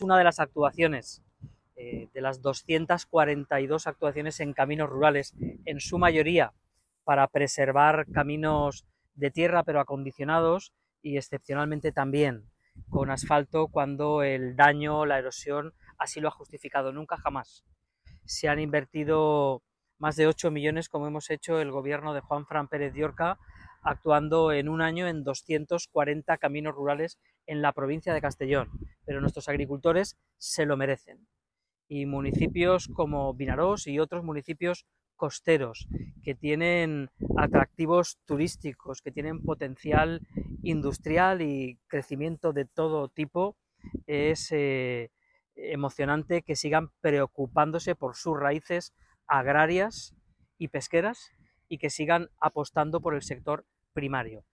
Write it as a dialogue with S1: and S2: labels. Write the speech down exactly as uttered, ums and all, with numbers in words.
S1: una de las actuaciones, eh, de las doscientas cuarenta y dos actuaciones en caminos rurales, en su mayoría para preservar caminos de tierra pero acondicionados y excepcionalmente también con asfalto cuando el daño, la erosión así lo ha justificado. Nunca jamás se han invertido más de ocho millones como hemos hecho el gobierno de Juanfran Pérez de Orca, actuando en un año en doscientos cuarenta caminos rurales en la provincia de Castellón, pero nuestros agricultores se lo merecen. Y municipios como Vinarós y otros municipios costeros que tienen atractivos turísticos, que tienen potencial industrial y crecimiento de todo tipo, es eh, emocionante que sigan preocupándose por sus raíces agrarias y pesqueras y que sigan apostando por el sector primario.